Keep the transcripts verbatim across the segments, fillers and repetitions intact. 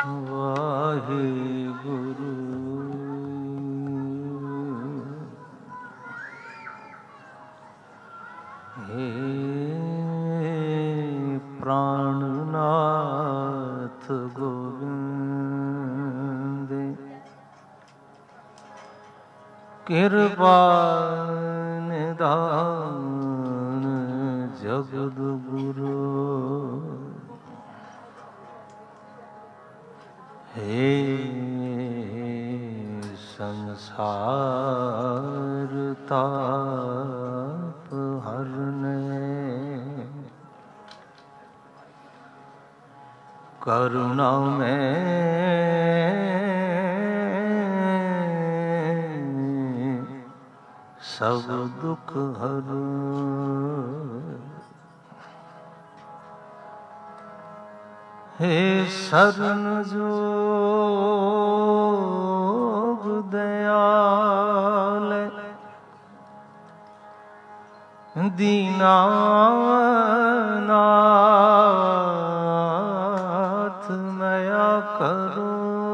ਵਾਹਿਗੁਰੂ ਹੇ ਪ੍ਰਾਣਨਾਥ ਗੋਬਿੰਦ ਕਿਰਪਾ ਨਿਧਾਨ ਜਗਤ ਗੁਰੂ हे संसार ताप हरने करुणा में सब दुख हर हे शरण जोग दयाल दीनानाथ मया करो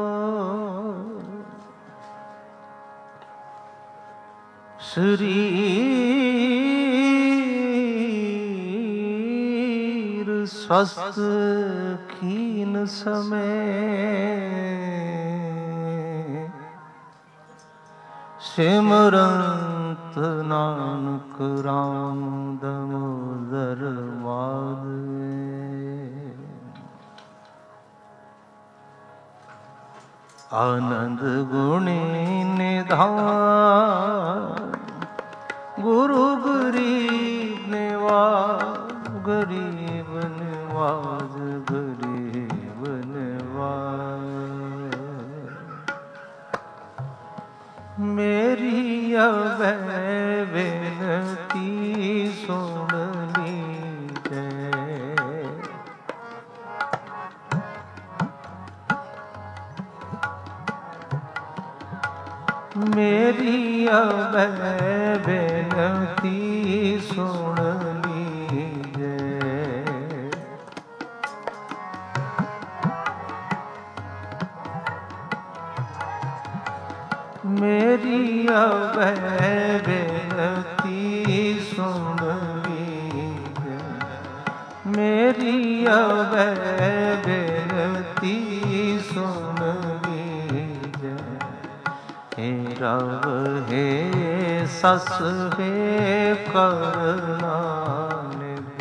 शरीर स्वस्थ खीन समय सिमरंत नानक राम दामोदर माधव आनंद गुणी निधान गुरु गरीब निवाज गरीब निवाज गरीब निवाज मेरी अवै विनती सुन लीजिए मेरी अवै विनती सुन लीजिए मेरी अवै विनती सुन लीजिए मेरी अवै विनती सुन लीजिए हे रव हे सस हे करुणानिध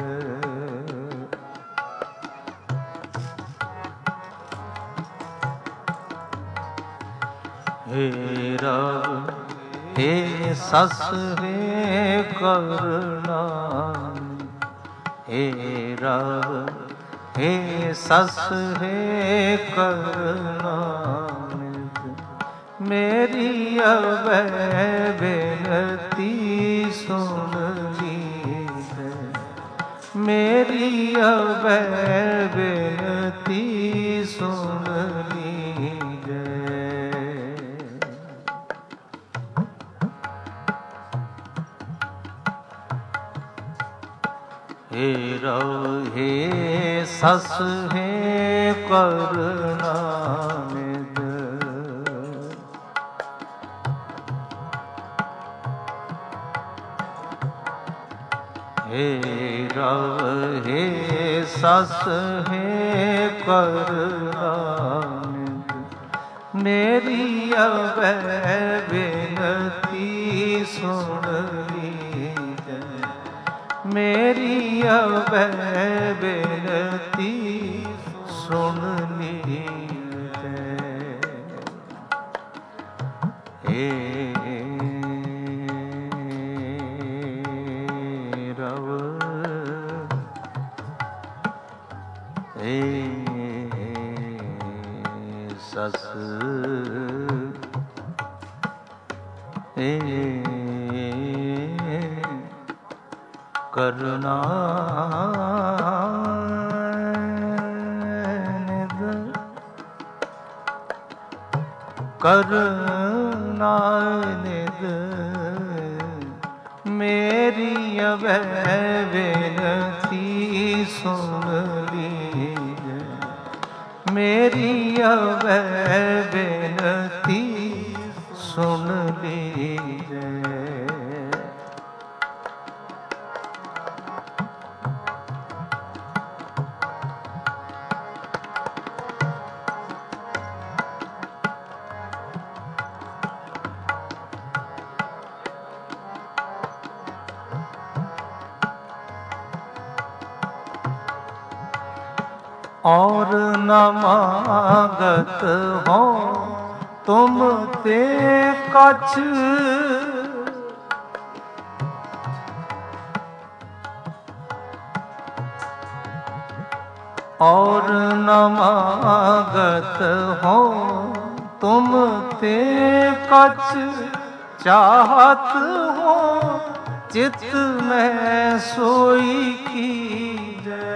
हे रव हे सस हे करुणानिध हे रव हे सस हे करुणानिध मेरी अवै विनती सुन लीजिए मेरी अवै विनती सुन लीजिए हे रव हे सस हे करुणानिध हे रव हे सस हे करुणानिध मेरी अवै विनती सुन लीजिए मेरी अवै विनती सुन लीजिए हे सस हे करुणानिध करुणानिध मेरी अवै विनती सुन लीजिए ਮੇਰੀ ਅਵੈ ਬੇਨਤੀ ਸੁਣ ਲੀਜੈ। और न मांगत हो तुम ते कछ, और न मांगत हो तुम ते कछ, चाहत हो चित में सोई कीजै।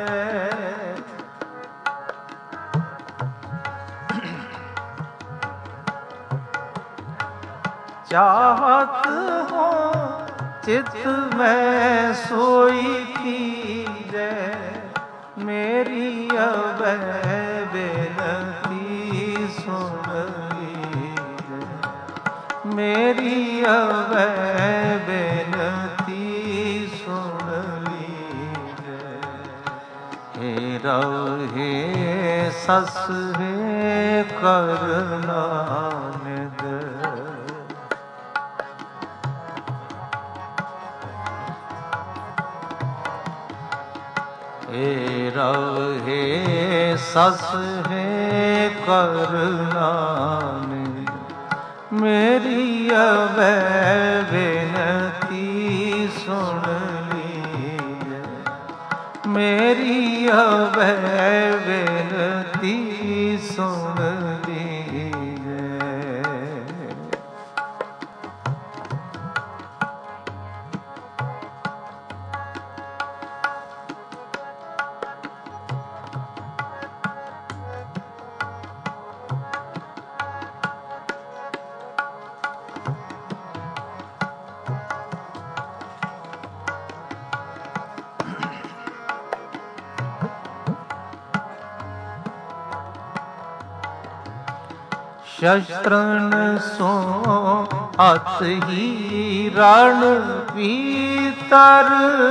चाहत हो चित में सोई कीजै। मेरी अवै बेनती सुन लीजै। मेरी अवै बेनती सुन लीजै। हे रव हे सस हे करना निद। हे रव हे सस हे करना निद। मेरी अवै बेनती सुन लीजै। मेरी अवै बेनती सुन लीजै। शस्त्रन सो अत ही रण पीतर।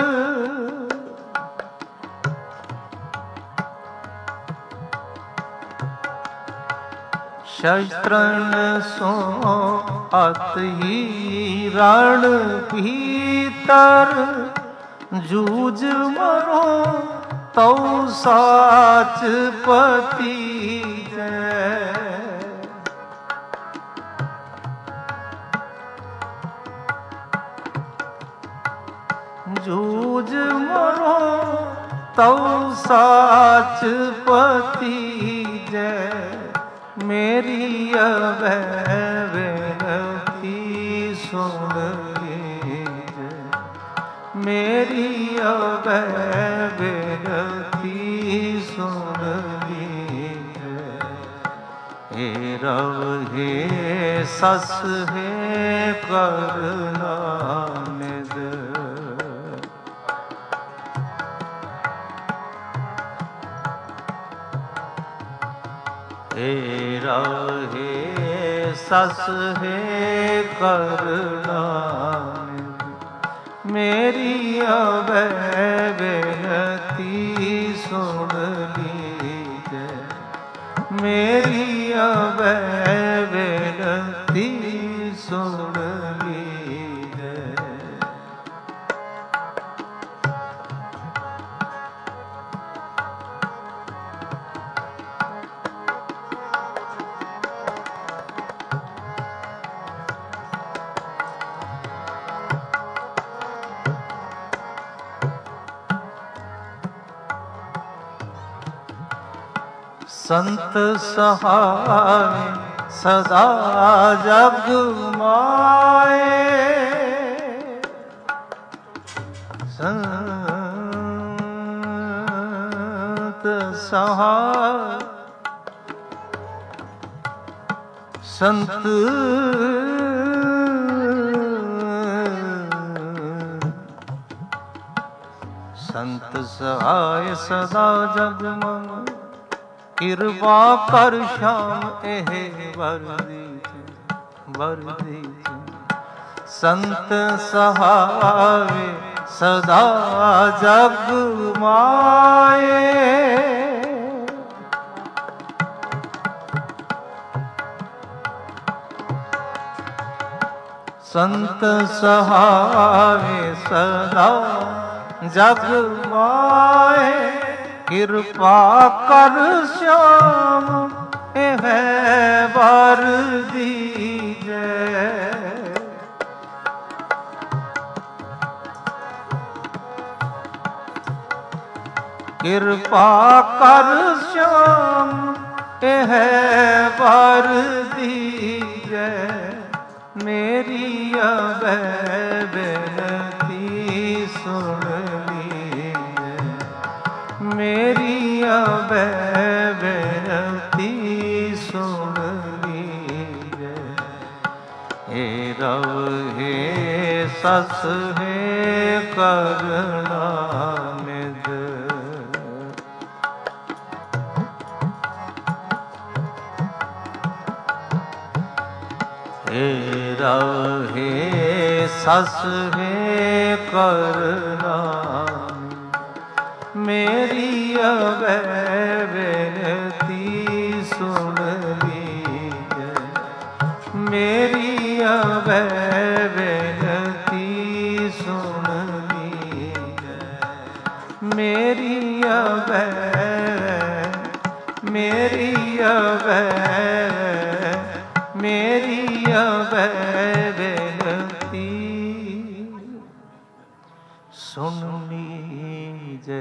शस्त्रन सो अत ही रण पीतर। जूझ मरो तौ साच पति जै। जूझ मरो तौ साच पति जै। मेरी अवै बेनती सुन लीजै। मेरी अवै बेनती सुन लीजै। हे रव हे सस हे करना निद। हे रव हे सस हे करना निद। मेरी अवै बेनती सुन लीजै। मेरी अवै बेनती सुन लीजै। संत सहाय सदा जग माए। संत सहाय संत संत सहाय सदा जग माए। ਕਿਰਪਾ ਕਰ ਸ਼ਾਮ ਇਹ ਵਰਦੀ ਵਰਦੀ ਸੰਤ ਸਹਾਵੇ ਸਦਾ ਜਗ ਮਾਏ। ਸੰਤ ਸਹਾਵੇ ਸਦਾ ਜਗ ਮਾਏ। ਕਿਰਪਾ ਕਰ ਸ਼ਾਮ ਇਹ ਵਰ ਦੀਜੈ। ਕਿਰਪਾ ਕਰ ਸ਼ਾਮ ਇਹ ਵਰ ਦੀਜੈ। ਮੇਰੀ ਅਬੈ ਬੇਨਤੀ ਸੁਣ ਲੀਜੈ। ਮੇਰੀ ਅਬੈ ਬੇਨਤੀ ਸੁਣ ਲੀਜੈ। ਏ ਰਵ ਹੈ ਸਸ ਹੈ ਕਰਣਾ ਨਿਧ। ਏ ਰਵ ਹੈ ਸਸ ਹੈ ਕਰਨਾ। ਮੇਰੀ ਅਬੈ ਬੇਨਤੀ ਸੁਣ ਲੀਜੈ। ਮੇਰੀ ਅਬੈ ਬੇਨਤੀ ਸੁਣ ਲੀਜੈ। ਮੇਰੀ ਅਬੈ ਮੇਰੀ ਅਬੈ ਮੇਰੀ ਅਬੈ ਬੇਨਤੀ ਸੁਣ ਲੀਜੈ।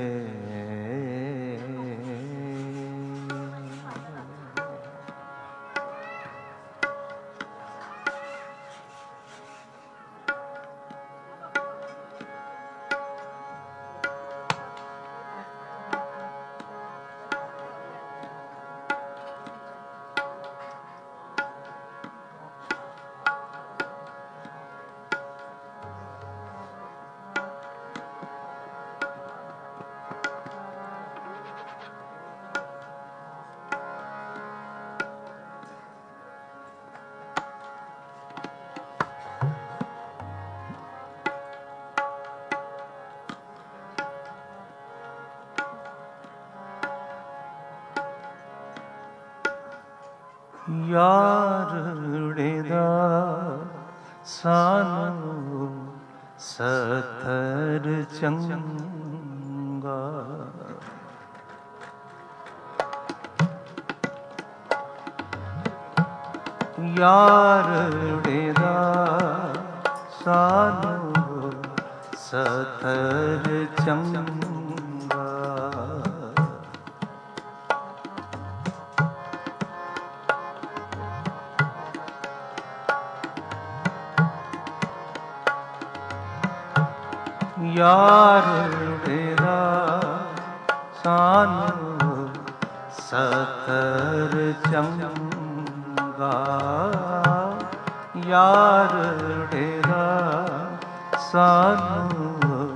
ਯਾਰੜੇ ਦਾ ਸਾਨੂੰ ਸਤਰ ਚੰਗਾ। ਯਾਰੜੇ ਦਾ ਸਾਨੂੰ ਸਤਰ ਚੰਗਾ। ਯਾਰੜੇ ਦਾ ਸਾਨੂੰ ਸਤਰ ਚੰਗਾ। ਯਾਰੜੇ ਦਾ ਸਾਨੂੰ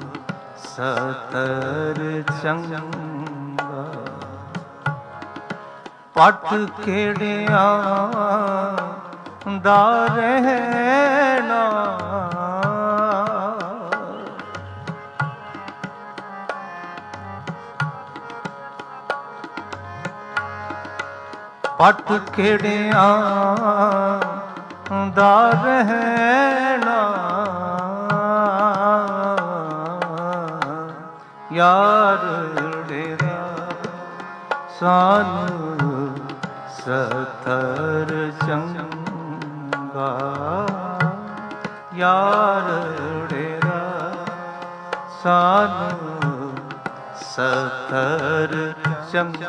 ਸਤਰ ਚੰਗਾ। ਪਟ ਖੇੜਿਆਂ ਦਾ ਰਹਿਣਾ। ਪਟ ਖੇੜਿਆਂ ਦਾ ਰਹਿਣਾ। ਯਾਰੜੇ ਦਾ ਸਾਨੂੰ ਸਤਰ ਚੰਗਾ। ਯਾਰੜੇ ਦਾ ਸਾਨੂੰ ਸਤਰ ਚੰਗਾ।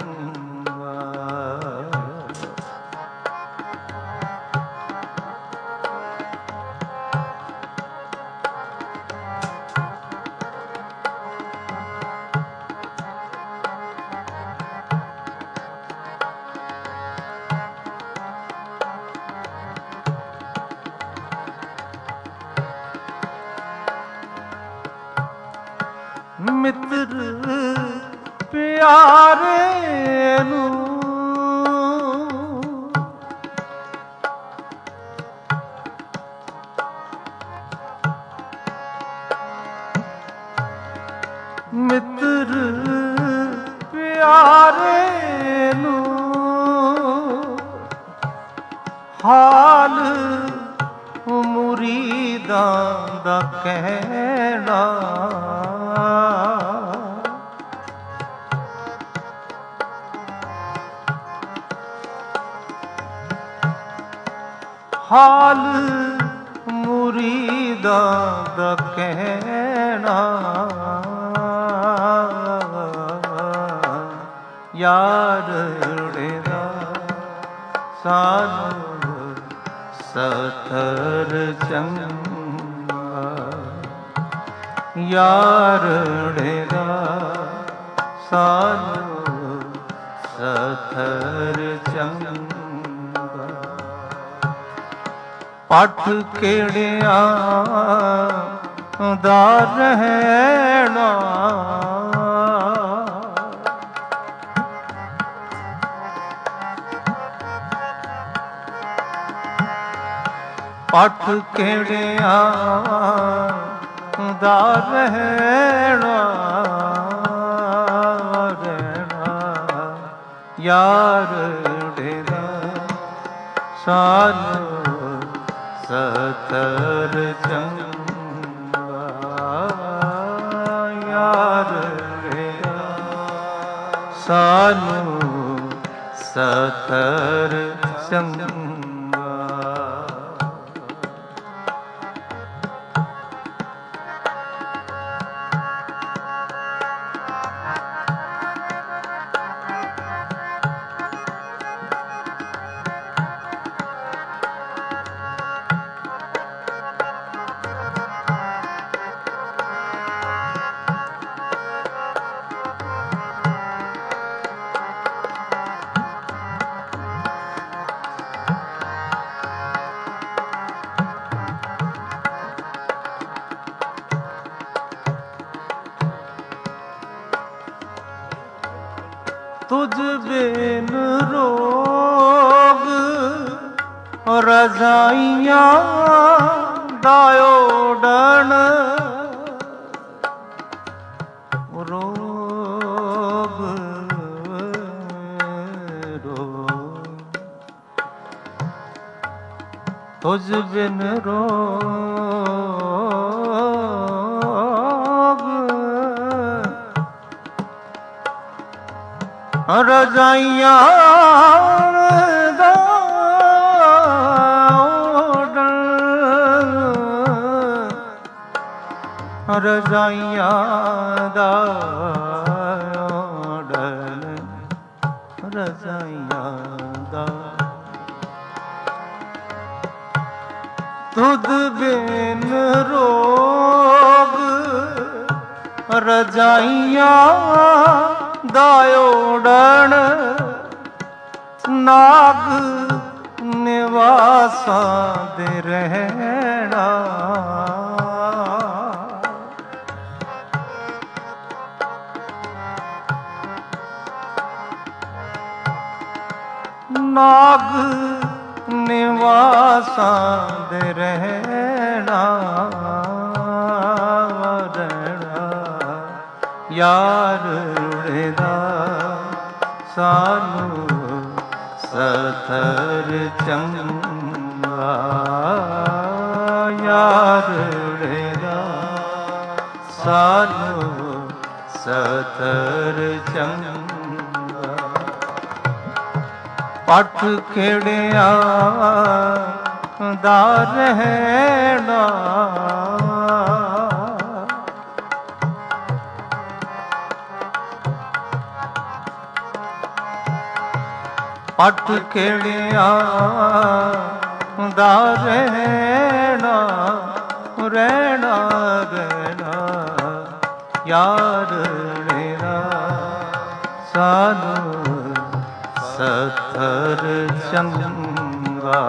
ਮਿੱਤਰ ਪਿਆਰੇ ਨੂੰ ਹਾਲ ਮੁਰੀਦਾਂ ਦਾ ਕਹਿਣਾ, ਹਾਲ ਮੁਰੀਦਾਂ ਦਾ ਕਹਿਣਾ, ਯਾਰੜੇ ਦਾ ਸਾਨੂੰ ਸਤਰ ਚੰਗਾ, ਯਾਰੜੇ ਦਾ ਸਾਨੂੰ ਸਤਰ ਚੰਗਾ। ਪੱਠ ਕਿਹੜਿਆਂ ਦਾ ਰਹਿਣਾ, ਪੱਠ ਕਿਹੜਿਆਂ ਦਾ ਰਹਿਣਾ, ਰਹਿਣਾ ਯਾਰੜੇ ਦਾ ਸਾਨੂੰ ਸਤਰ ਚੰਗਾ, ਯਾਰੜੇ ਦਾ ਸਾਨੂੰ ਸਤਰ ਚੰਗਾ। ਤੁਝ ਬਿਨ ਰੋਗ ਰਜ਼ਾਈਆਂ ਦਾ ਓੜਨ, ਰੋਗ ਰੋਗ ਤੁਝ ਬਿਨ ਰੋਗ ਰਜ਼ਾਈਆਂ ਦਾ ਓੜਨ, ਰਜ਼ਾਈਆਂ ਦਾ ਓੜਨ, ਰਜ਼ਾਈਆਂ ਦਾ ਤੁਧ ਬਿਨ ਰੋਗ ਰਜ਼ਾਈਆਂ ਦਾ ਓੜਨ, ਨਾਗ ਨਿਵਾਸਾਂ ਦੇ ਰਹਿਣਾ, ਨਾਗ ਨਿਵਾਸਾਂ ਦੇ ਰਹਿਣਾ, ਰਹਿਣਾ ਯਾਰੜੇ ਦਾ ਸਾਨੂੰ ਸਤਰ ਚੰਗਾ, ਯਾਰੜੇ ਦਾ ਸਾਨੂੰ ਸਤਰ ਚੰਗਾ। ਪੱਠ ਕਿਹੜਿਆਂ ਦਾ ਰਹਿਣਾ, ਪੱਠ ਕਿਹੜਿਆਂ ਦਾ ਰਹਿਣਾ, ਰਹਿਣਾ ਰਹਿਣਾ ਯਾਰੜੇ ਦਾ ਸਾਨੂੰ ਸਤਰ ਚੰਗਾ,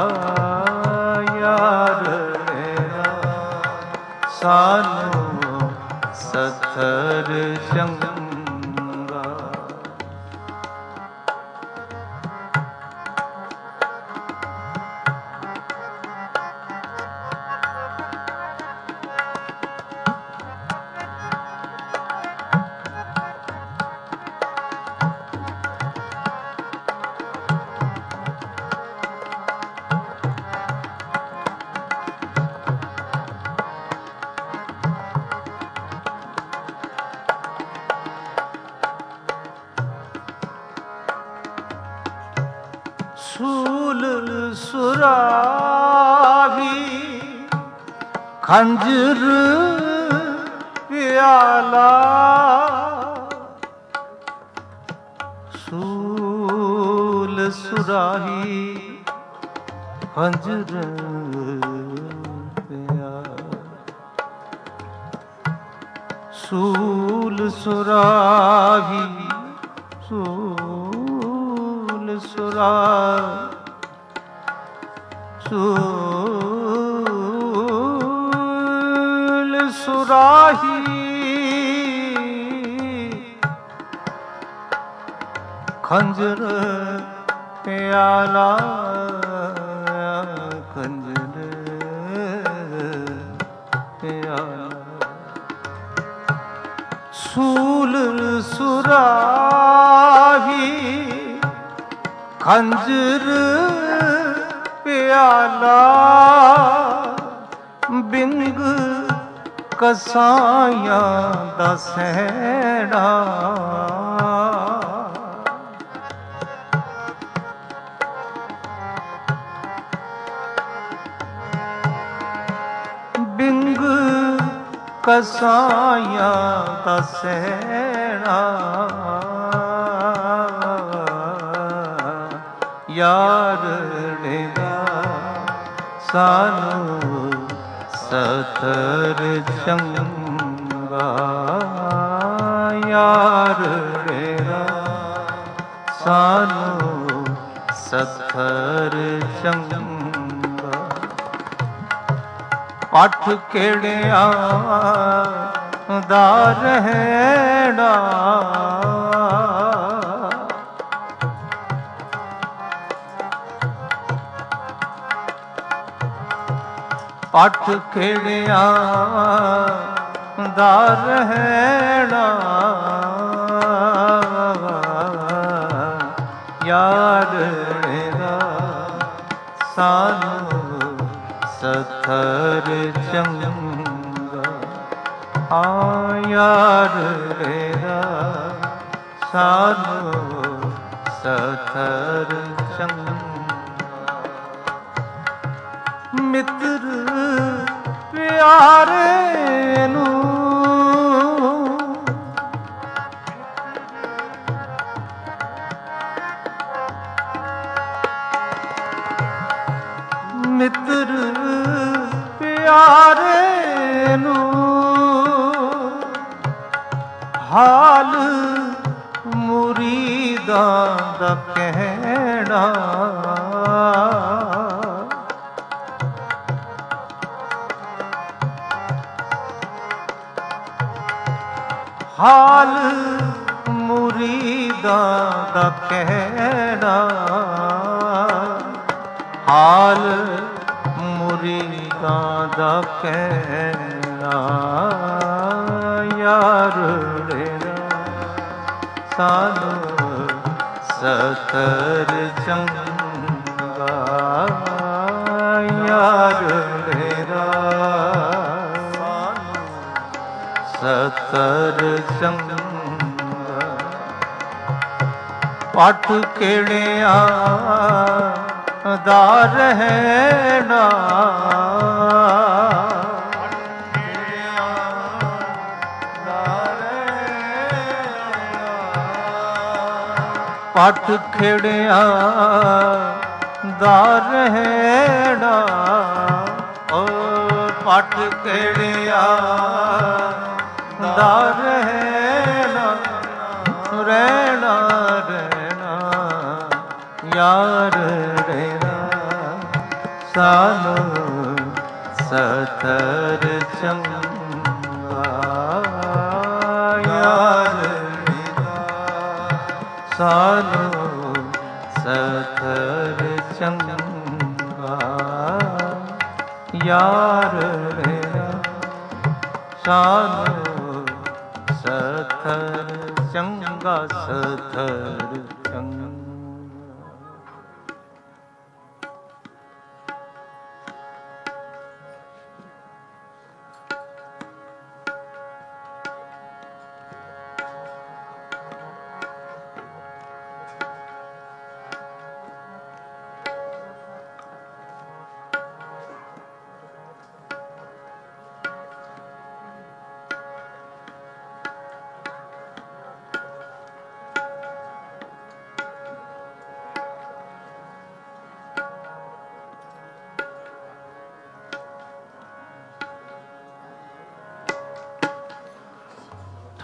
ਯਾਰੜੇ ਦਾ ਸਾਨੂੰ ਸਤਰ ਚੰਗਾ। सूल सुराही खंजर प्याला सूल सुराही खंजर सूल सुराही सूल सुरा सूल सुराही खंजर प्याला खंजर प्याला सूल सुराही खंजर प्याला बिंग कसाइयां दा सैड़ा बिंग कसाइयां दा सैड़ा यारड़े दा सानू सतर चंगा यारड़े दा सानू सतर चंगा पठ केड़िया दा रहना पठ केड़िया दा रहना यारड़े दा सानू सतर चंगा आ यारड़े दा सानू सतर चंगा मित्र प्यारे नू मित्र प्यारे नू हाल मुरीदां दा कहना हाल मुरीदां दा कहना हाल मुरीदां दा कहना यारड़े दा सानू सतर चंगा यारड़े दा सतर चंगा पठ केड़िया दा रहना पठ केड़िया दा रहना ओ पठ केड़िया दा रहना रहना रहना यारड़े दा सानू सतर चंगा यारड़े दा सानू सतर चंगा यारड़े दा सानू सतर चंगा सतर चंगा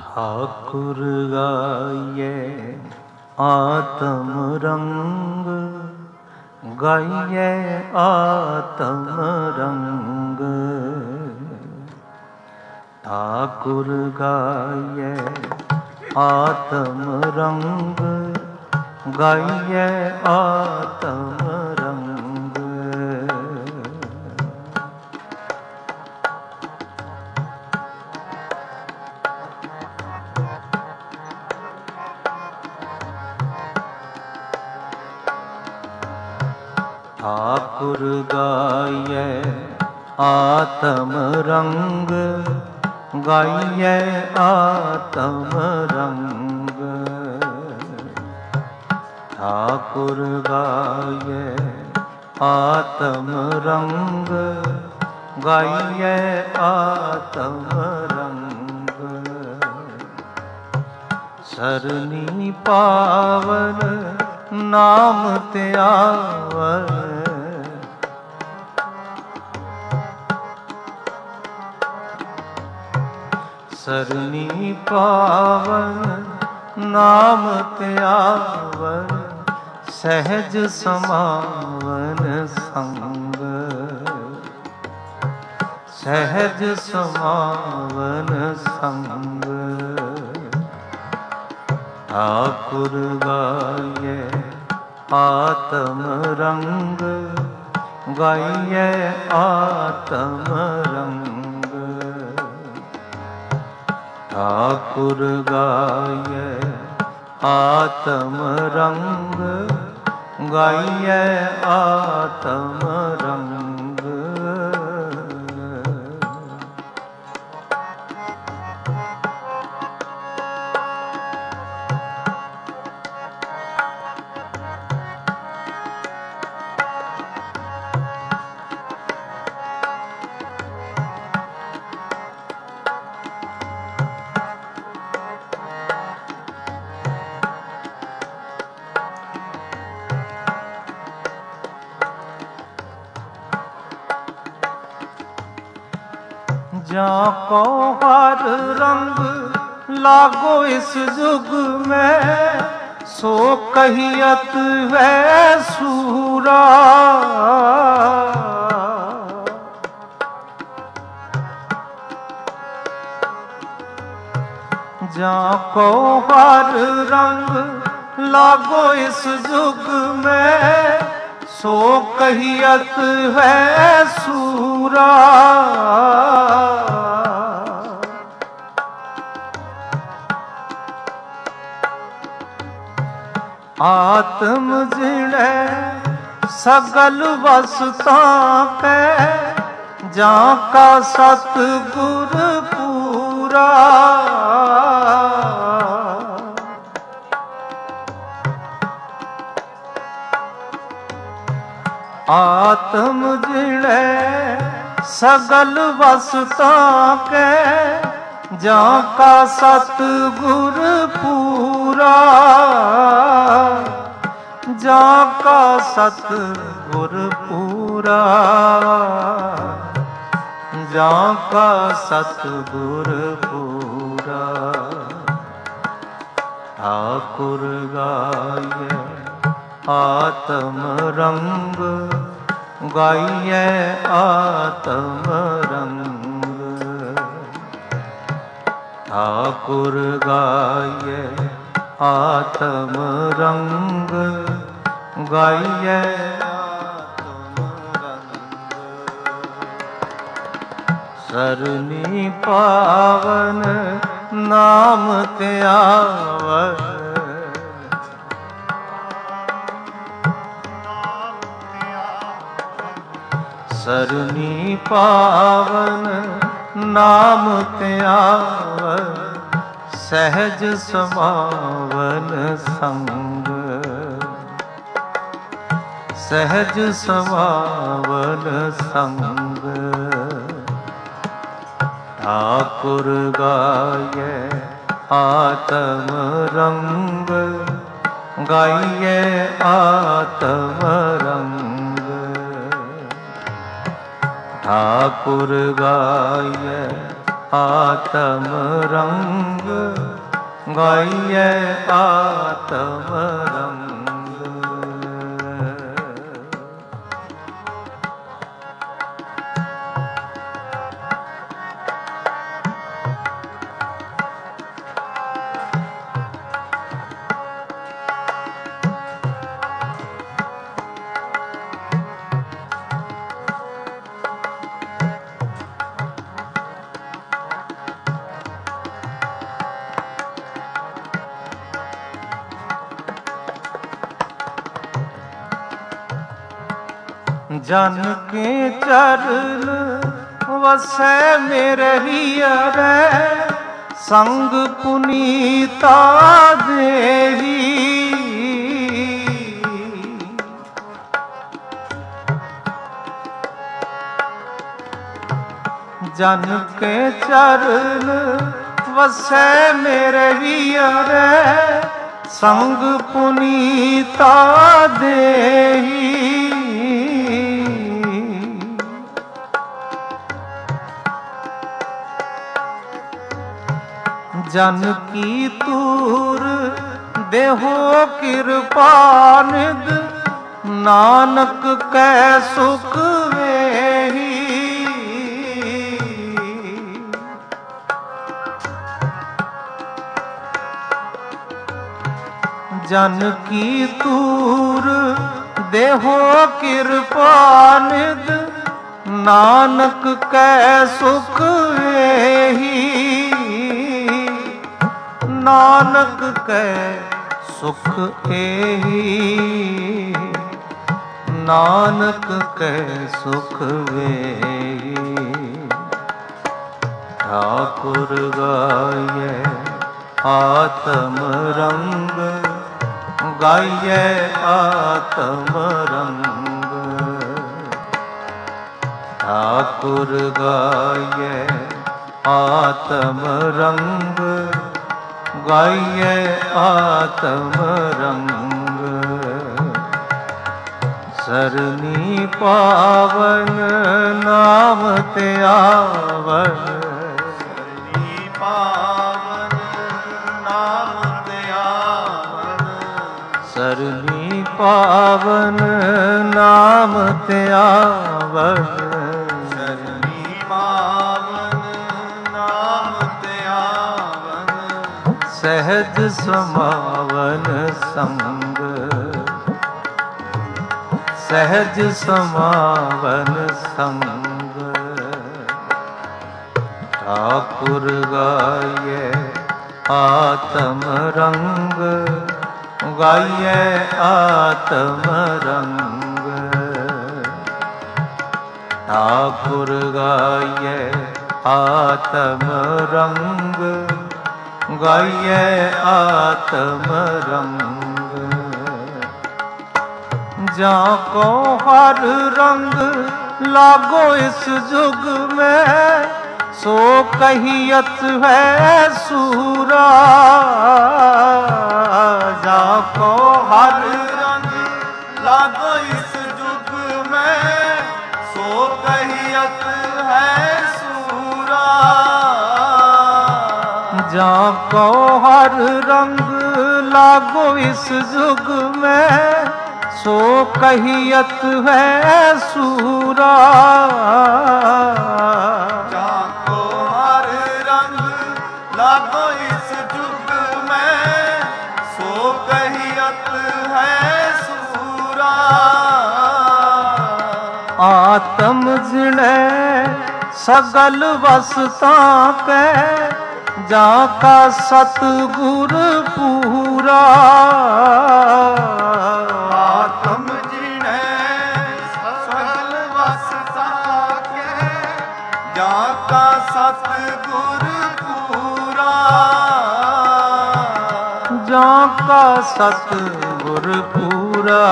ठाकुर गाये आत्म रंग, गाये आत्म रंग। ठाकुर गाये आत्म रंग, गाये आत्म रंग। ठाकुर गाये आत्म रंग, गाये आत्म रंग। ठाकुर गाये आत्म रंग, गाये आत्म रंग। सरनी पावन नाम त्यावर, सरनी पावन नाम त्यावर, सहज समावन संग। सहज समावन संग। ठाकुर गाये आत्म रंग, गाये आत्म रंग। ठाकुर गाये आत्म रंग, गाये आत्म रंग। जाको हर रंग लागो इस जुग में, सो कहियत वै सूरा। जाको हर रंग लागो इस जुग में, सो कहियत वै सूरा। आत्म जिणे सगल वसता कै, जाका सतगुर पूरा। आत्म जिणे सगल वसता कै, जाका सतगुर पूरा। जाका सतगुर पूरा। जाका सतगुर पूरा। ठाकुर गाये आत्म रंग, गाये आत्म रंग। ठाकुर गाये आत्म रंग, गाये आत्म रंग। सरनी पावन नाम त्यावर, सरनी पावन नाम त्यावर, सहज समावन संग। सहज समावन संग। ठाकुर गाये आत्म रंग, गाये आत्म रंग। ठाकुर गाये आत्म रंग गाइए आत्म रंग। जन के चरण वसै मेरे हियरै, संग पुनीता देही। जन के चरण वसै मेरे हियरै, संग पुनीता देही। जन की तूर देहो कृपा निध, नानक कै सुख वेही। जन की तूर देहो कृपा निध, नानक कै सुख वेही। नानक कै सुख एही, नानक कै सुख वेही। ठाकुर गाये आत्म रंग, गाये आत्म रंग। ठाकुर गाये आत्म रंग, गाइए आत्म रंग। सरनी पावन नाम ते आवन, सरनी पावन नाम ते आवन। सरनी पावन नाम ते आवन, सहज समावन संग, सहज समावन संग। ठाकुर गाये आत्म रंग, गाये आत्म रंग। ठाकुर गाये आत्म रंग, गाइए आत्म रंग। जाको हर रंग लागो इस जुग में, सो कहियत है सूरा। जाको हर रंग लागो इस जुग में, सो कहियत है सूरा। जाको हर रंग लागो इस जुग में, सो कहियत है सूरा। जाको हर रंग लागो इस जुग में, सो कहियत है सूरा। आत्म जिणे सगल वसता के, जाका सतगुर पूरा। आत्म जिणे सगल वसता के, जाका सतगुर पूरा। जाका सतगुर पूरा,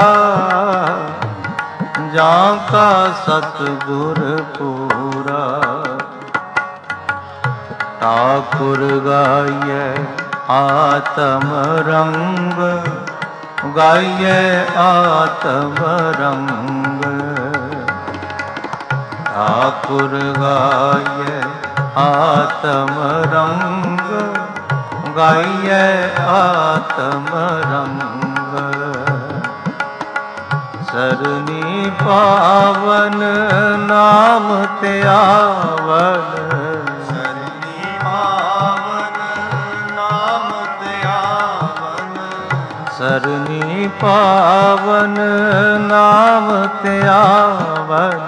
जाका सतगुर पूरा। ठाकुर गाये आत्म रंग, गाये आत्म रंग। ठाकुर गाये आत्म रंग गाइए आत्म रंग। सरनी पावन नाम त्यावन, सरनी पावन नाम त्यावन, सरनी पावन नाम त्यावन।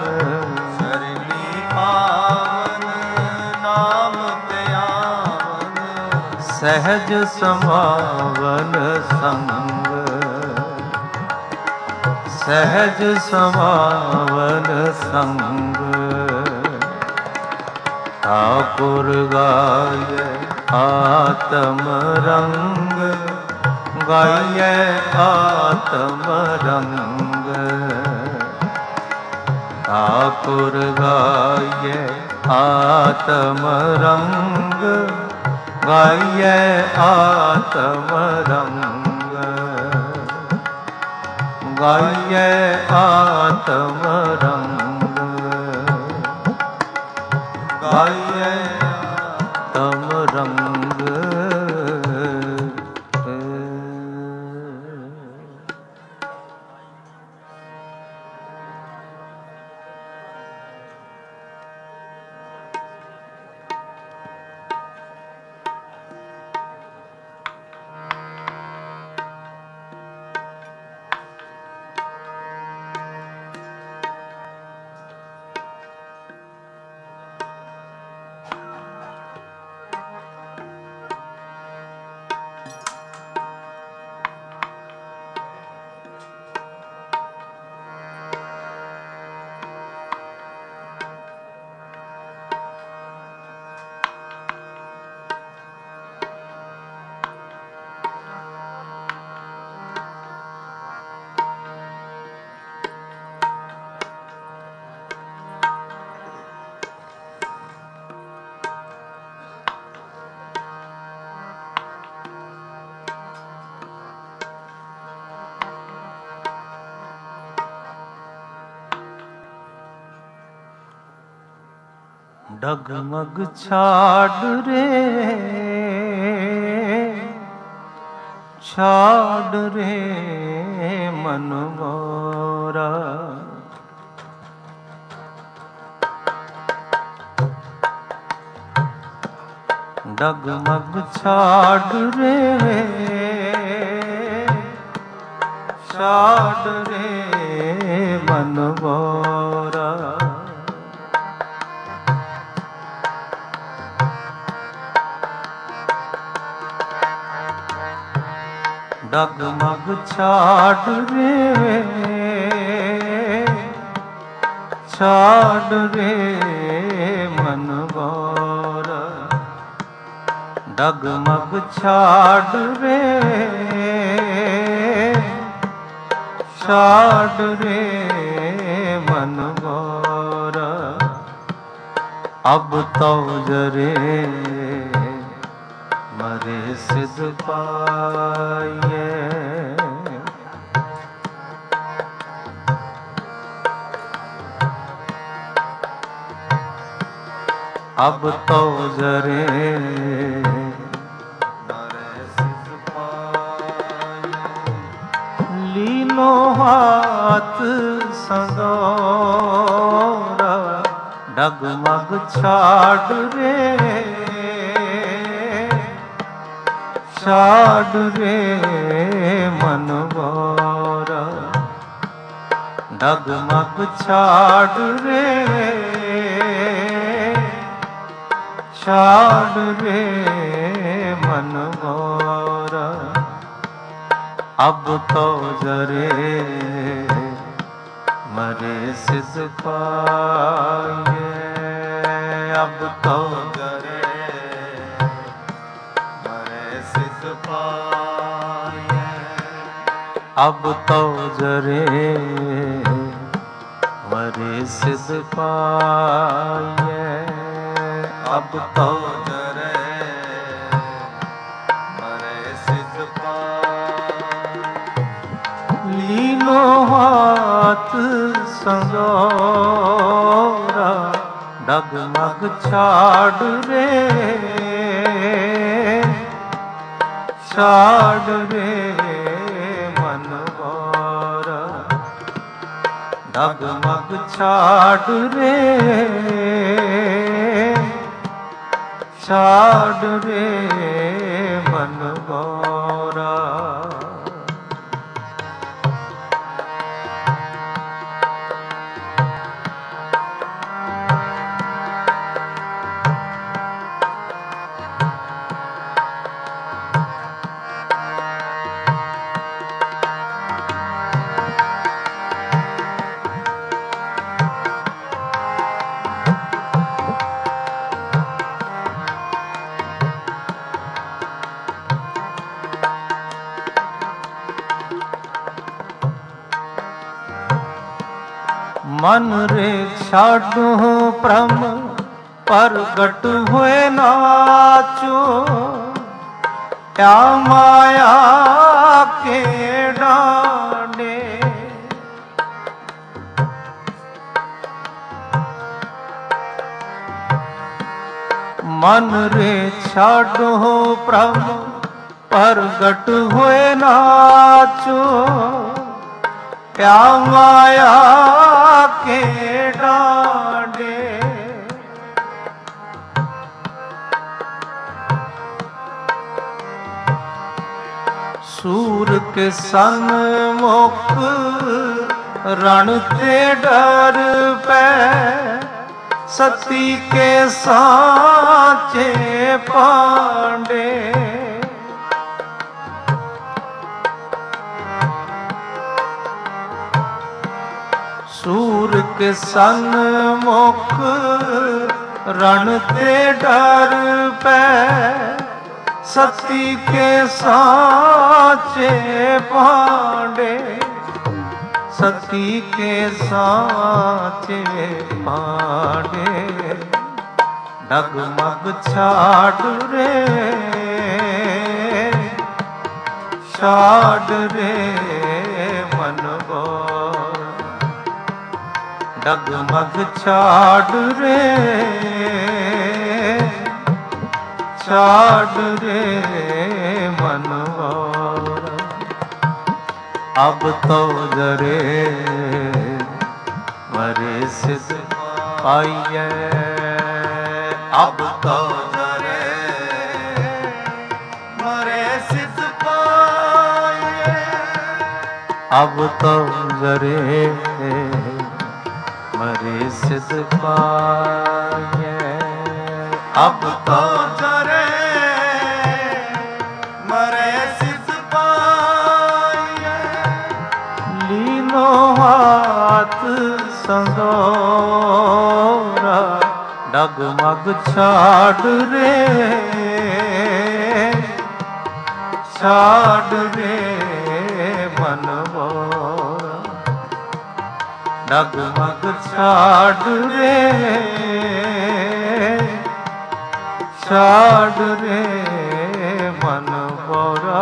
सहज समावन संग, सहज समावन संग। ठाकुर गाय आत्म रंग गाय आत्म रंग। ठाकुर गाय आत्म रंग गाइए आत्म रंग, गाइए आत्म रंग, गाइए आत्म रंग। डगमग छाड़ रे छाड़ रे मन मोरा। डगमग छाड़ रे छाड़ रे मन मोरा। डगमग छाड़ रे छाड़ रे मन मोरा। डगमग छाड़ रे छाड़ रे मन मोरा। अब तो जरे मरे सिद्ध पाए। अब तो जरे मरे सिद्ध पाए। लीनो हाथ संदोरा डगमग छाड़ रे छाड़ रे मन मोरा। डगमग छाड़ रे छाड़ रे मन मोरा। अब तो जरे मरे सिद्ध पाए। अब तो जरे मरे सिद्ध पाए। अब तो जरे मरे सिद्ध पाए। अब तो जरे मरे सिद्ध पाए। लीनो हाथ संजोरा डगमग छाड़ रे छाड़ रे मन मोरा डगमग छाड़ रे छाड़ रे मन मोरा। मन रे छाडू प्रम प्रगट हुए नाचो क्या माया के डांडे। मन रे छाडू प्रम प्रगट हुए नाचो क्या माया के डांडे। सूर के सन्मुख रण ते डर पे सती के सांचे पांडे। सूर के सन्मुख रण ते डर पे सती के सांचे पांडे। सती के सांचे पांडे डगमग छाड़ रे छाड़ रे मन मोरा डगमग छाड़ रे छाड़ रे मन मोरा। अब तो जरे मरे सिद्ध पाइए अब तो जरे मरे सिद्ध पाइए। अब तो जरे मरे सिद्ध पाइए अब तो जरे मरे सिद्ध पाइए। लीनो हाथ संदोरा डगमग छाड़ रे छाड़ रे मन मोरा डगमग छाड़ रे छाड़ रे मन मोरा।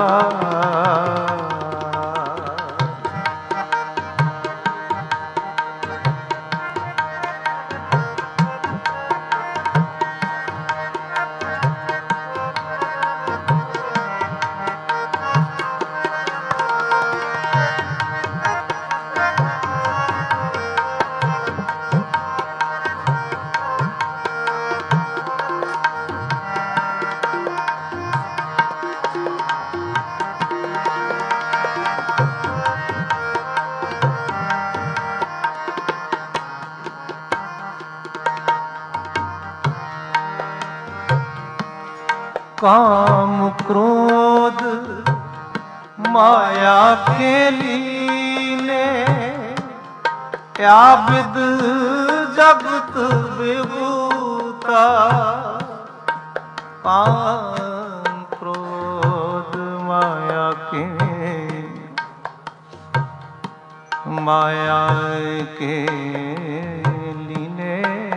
काम क्रोध माया के लीने क्या विद जगत विभूता। काम क्रोध माया के माया के लीने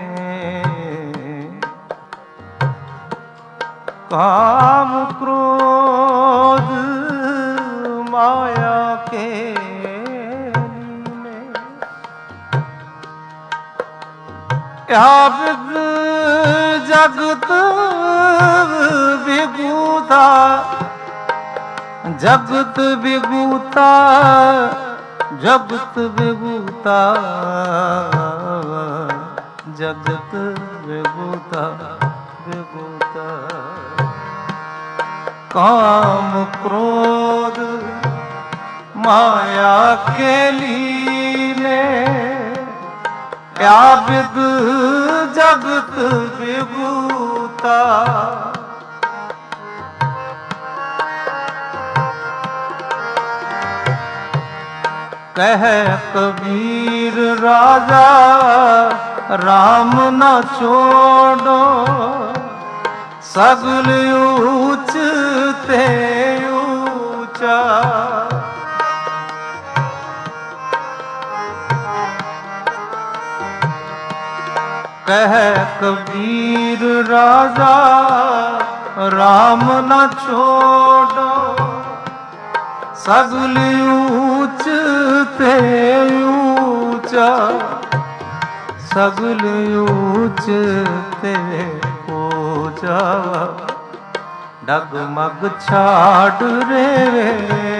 काम क्रोध माया के लीने ਆਬਿਦ ਜਗਤ ਵਿਗੂਤਾ ਜਗਤ ਵਿਗੂਤਾ ਜਗਤ ਵਿਗੂਤਾ ਜਗਤ ਵਿਗੂਤਾ ਵਿਗੂਤਾ ਕਾਮ ਕ੍ਰੋਧ ਮਾਇਆ ਕੇ ਲੀਲੇ ਆਬਿਦ ਜਗਤ ਵਿਗੂਤਾ ਕਹਿ ਕਬੀਰ ਰਾਜਾ ਰਾਮ ਨਾ ਛੋੜੋ ਸਗਲ ਊਚ ਤੇ ਊਚਾ ਕਹਿ ਕਬੀਰ ਰਾਜਾ ਰਾਮ ਨਾ ਛੋੜੋ ਸਗਲ ਊਚ ਤੇ ਊਚਾ ਸਗਲ ਊਚ ਤੇ ਊਚਾ ਡਗਮਗ ਛਾੜ ਰੇ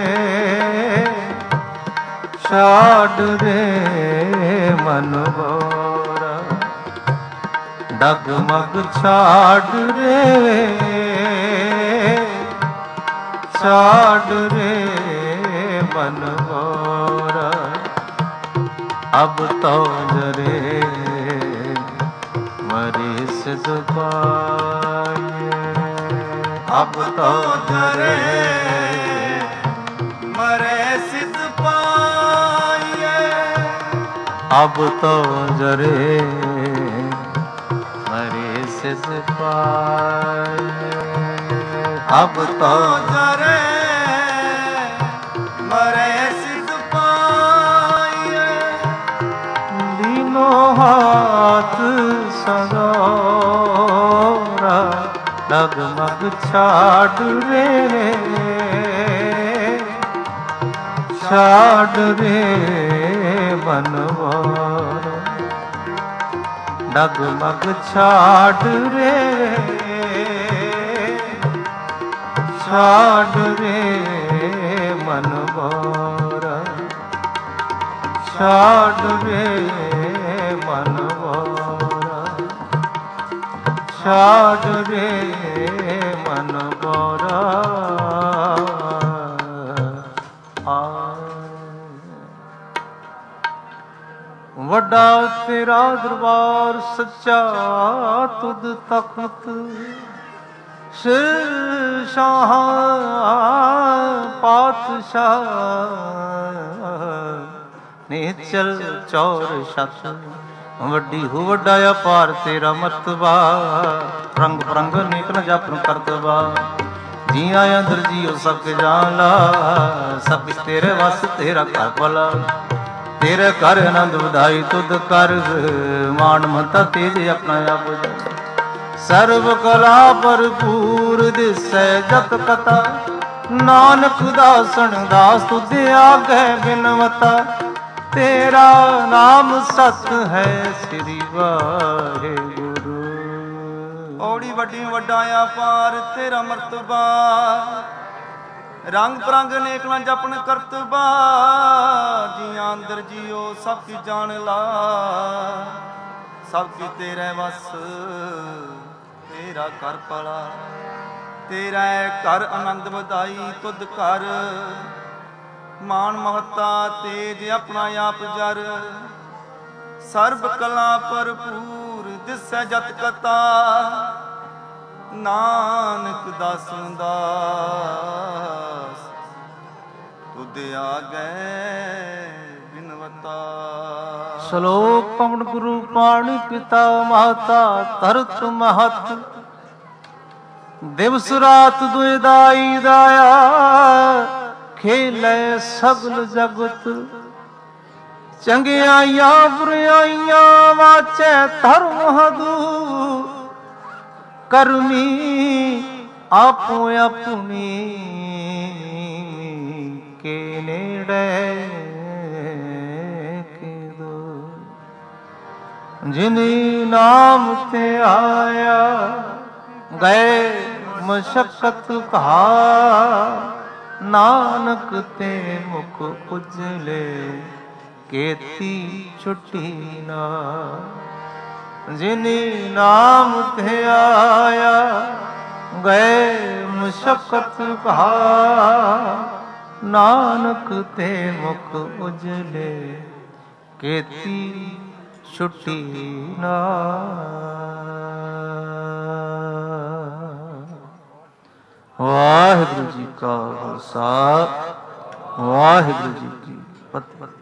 ਛਾੜ ਰੇ ਮਨ ਬੋਰਾ ਡਗਮਗ ਛਾੜ ਰੇ ਛਾੜ ਰੇ ਮਨ ਬੋਰਾ ਅਬ ਤੋ ਜਰੇ ਮਰੀ ਸਿਧ ਪਾਏ ਅਬ ਤੋ ਜਰੇ ਮਰੇ ਸਿਧ ਪਾਏ ਅਬ ਤੋ ਜਰੇ ਮਰੀ ਸਿਧ ਪਾਏ ਅਬ ਤੋ ਜਰੇ ਮਰੇ ਸਿਧ ਪਾਏ ਲੀਨੋ ਹਾਥ ਸਗੋਰਾ ਡਗਮਗ ਛਾੜ ਰੇ ਛਾੜ ਰੇ ਮਨਵਾਰ ਡਗਮਗ ਛਾੜ ਰੇ ਛਾੜ ਰੇ ਮਨਵਾਰ ਛਾੜ ਰੇ ਮਨਵਾਰ ਛਾੜ ਰੇ ਮਨਵਾਰਾ ਵੱਡਾ ਤੇਰਾ ਦਰਬਾਰ ਸੱਚਾ ਤੁਧ ਤਖਤ ਸ਼ੇਰ ਸ਼ਾਹ ਪਾਤਸ਼ਾਹ ਨੀਚਲ ਚੌਰ ਛਤ ਵੱਡੀ ਹੋ ਵੱਡਾ ਅਪਾਰ ਤੇਰਾ ਮਰਤਬਾ ਰੰਗ ਪ੍ਰੰਗ ਨੇਕ ਨ ਜਪਨ ਕਰਤਬਾ ਜੀ ਆਇਆ ਅੰਦਰ ਜੀਓ ਸਭ ਕੇ ਜਾਣ ਲਾ ਸਭ ਕਿਛ ਤੇਰੇ ਵਸ ਤੇਰਾ ਘਰ ਭਲਾ ਤੇਰੇ ਘਰ ਆਨੰਦ ਵਧਾਈ ਤੁਧ ਕਰ ਮਾਨ ਮਤਾ ਤੇਜ ਆਪਣਾ ਆਪ ਸਰਬ ਕਲਾ ਭਰਪੂਰ ਦਿਸੈ ਜਤ ਕਥਾ ਨਾਨਕ ਦਾਸਨ ਦਾਸ ਤੁਧ ਆਗੇ ਬਿਨਵਤਾ ਤੇਰਾ ਨਾਮ ਸਤ ਹੈ ਸ੍ਰੀ ਵਾਹਿਗੁਰੂ ਔੜੀ ਵੱਡੀ ਵੱਡਾ ਅਪਾਰ ਤੇਰਾ ਮਰਤਬਾ ਰੰਗ ਪ੍ਰੰਗ ਨੇਕ ਨਾ ਜਪਨ ਕਰਤਬਾ ਜੀਆਂ ਅੰਦਰ ਜੀਓ ਸਭ ਕੀ ਜਾਣ ਲਾ ਸਭ ਕੀ ਤੇਰੇ ਵਸ ਤੇਰਾ ਕਰ ਪਲਾ ਤੇਰਾ ਘਰ ਆਨੰਦ ਵਧਾਈ ਤੁਧ ਘਰ ਮਾਨ ਮਹਤਾ ਤੇਜ ਆਪਣਾ ਆਪ ਜਰ ਸਰਬ ਕਲਾ ਭਰਪੂਰ ਦਿਸੈ ਜਤ ਕਤਾ ਨਾਨਕ ਦਾਸਨ ਦਾਸ ਤੁਧ ਆਗੇ ਬਿਨਵਤਾ ਸ਼ਲੋਕ ਪਵਨ ਗੁਰੂ ਪਾਣੀ ਪਿਤਾ ਮਾਤਾ ਧਰਤ ਮਹਤ ਦਿਵਸ ਰਾਤ ਦੁਇ ਦਾਈ ਦਾਇਆ ਖੇਲੇ ਸਗਲ ਜਗਤ ਚੰਗਿਆਈਆਂ ਬੁਰਾਈਆਂ ਵਾਚੈ ਧਰਮ ਹਦੂ ਕਰਮੀ ਆਪੋ ਆਪਣੀ ਕੇ ਨੇੜੇ ਜਿਨੀ ਨਾਮ ਤੇ ਆਇਆ ਗਏ ਮਸ਼ਕਤ ਕਹਾ, ਨਾਨਕ ਤੇ ਮੁਖ ਉਜਲੇ ਕੇਤੀ ਛੁੱਟੀ ਨਾ। ਜਿਨੀ ਨਾਮ ਤੇ ਆਇਆ ਗਏ ਮਸ਼ਕਤ ਕਹਾ, ਨਾਨਕ ਤੇ ਮੁਖ ਉਜਲੇ ਕੇਤੀ ਛੁੱਟੀ ਨਾ। ਵਾਹਿਗੁਰੂ ਜੀ ਕਾ ਖਾਲਸਾ, ਵਾਹਿਗੁਰੂ ਜੀ ਕੀ ਫਤਿਹ।